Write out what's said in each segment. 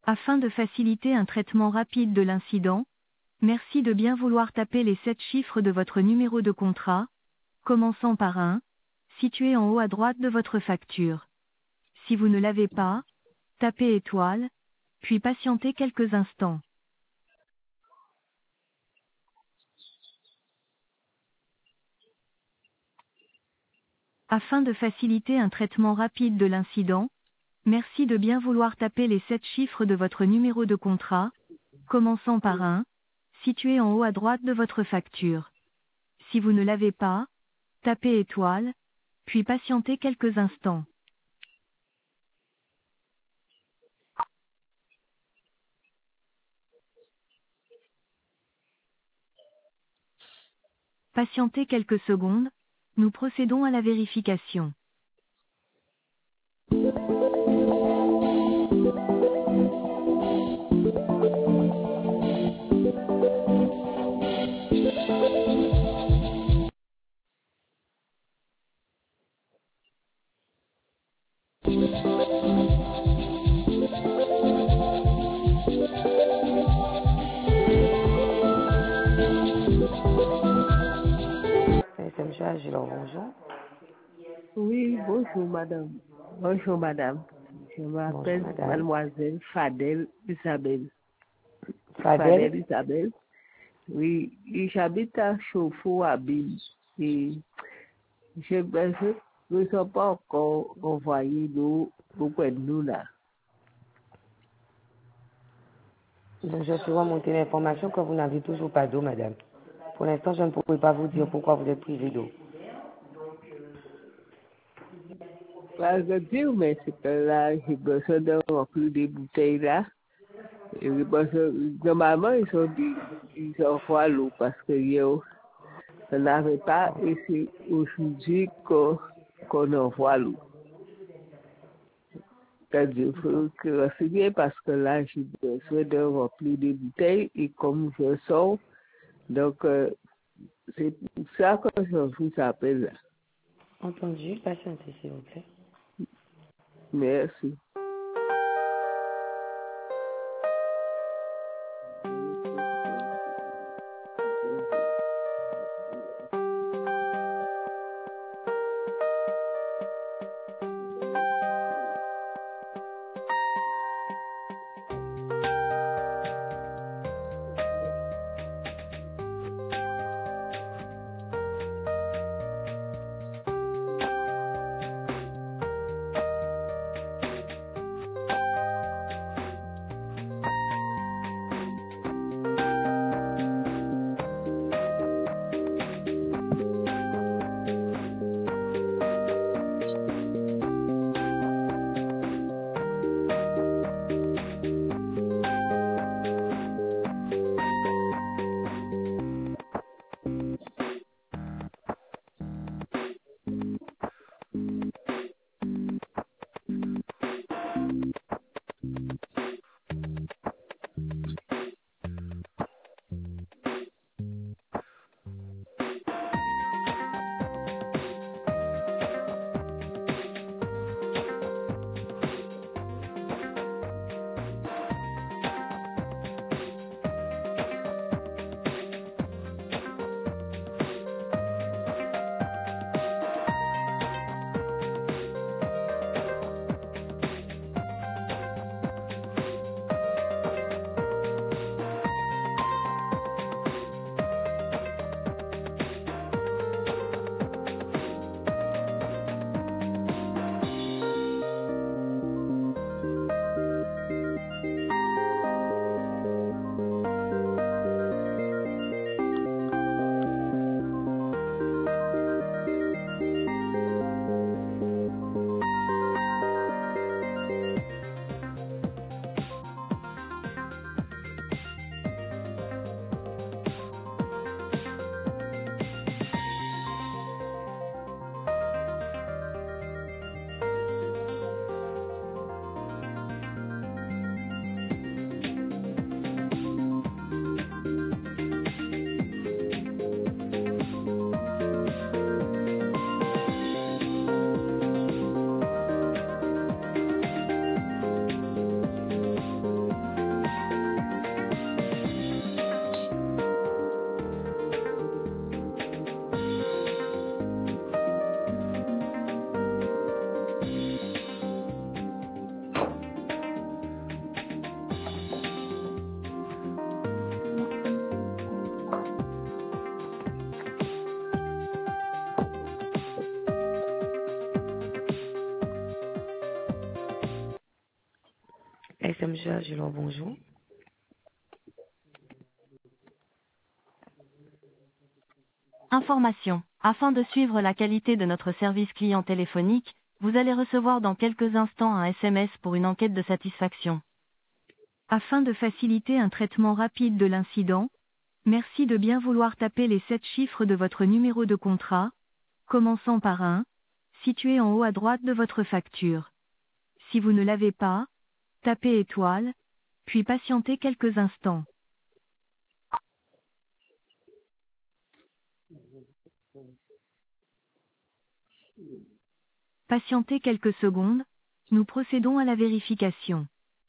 Afin de faciliter un traitement rapide de l'incident, merci de bien vouloir taper les 7 chiffres de votre numéro de contrat, commençant par 1, situé en haut à droite de votre facture. Si vous ne l'avez pas, tapez étoile, puis patientez quelques instants. Afin de faciliter un traitement rapide de l'incident, merci de bien vouloir taper les 7 chiffres de votre numéro de contrat, commençant par 1, situé en haut à droite de votre facture. Si vous ne l'avez pas, tapez étoile, puis patientez quelques instants. Patientez quelques secondes, nous procédons à la vérification. C'est M. Agilor, bonjour. Oui, bonjour madame. Bonjour madame. Je Bonjour m'appelle madame. mademoiselle Fadel Isabelle. Fadel. Fadel Isabelle. Oui, et j'habite à Chauffour à Bille. Et je ne sais pas encore envoyé d'eau auprès de nous là. Donc je suis remonté l'information que vous n'avez toujours pas d'eau, madame. Pour l'instant, je ne pourrais pas vous dire pourquoi vous êtes privé d'eau. Pas de dire, mais c'est que là, j'ai besoin de remplir des bouteilles là. Et j'ai besoin, normalement, ils envoient l'eau parce que hier, on n'avait pas, et c'est aujourd'hui qu'on envoie l'eau. C'est-à-dire, il faut que c'est bien parce que là, j'ai besoin de remplir des bouteilles et comme je sors, donc c'est pour ça que je vous appelle là. Entendu, patientez s'il vous plaît. Merci. SMG Agilon, bonjour. Information. Afin de suivre la qualité de notre service client téléphonique, vous allez recevoir dans quelques instants un SMS pour une enquête de satisfaction. Afin de faciliter un traitement rapide de l'incident, merci de bien vouloir taper les 7 chiffres de votre numéro de contrat, commençant par 1, situé en haut à droite de votre facture. Si vous ne l'avez pas, tapez étoile, puis patientez quelques instants. Patientez quelques secondes, nous procédons à la vérification.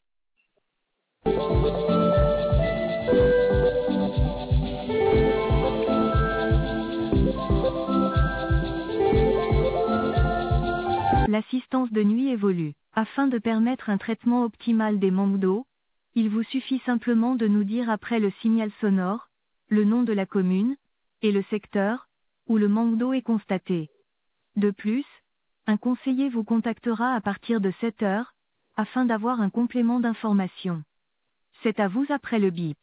L'assistance de nuit évolue. Afin de permettre un traitement optimal des manques d'eau, il vous suffit simplement de nous dire après le signal sonore, le nom de la commune, et le secteur, où le manque d'eau est constaté. De plus, un conseiller vous contactera à partir de 7 heures, afin d'avoir un complément d'information. C'est à vous après le bip.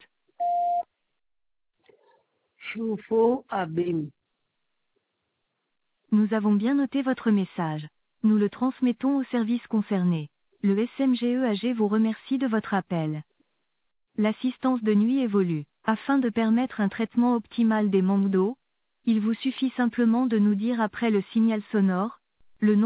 Chauffe-eau abîme. Nous avons bien noté votre message. Nous le transmettons au service concerné. Le SMGEAG vous remercie de votre appel. L'assistance de nuit évolue. Afin de permettre un traitement optimal des manques d'eau, il vous suffit simplement de nous dire après le signal sonore, le nom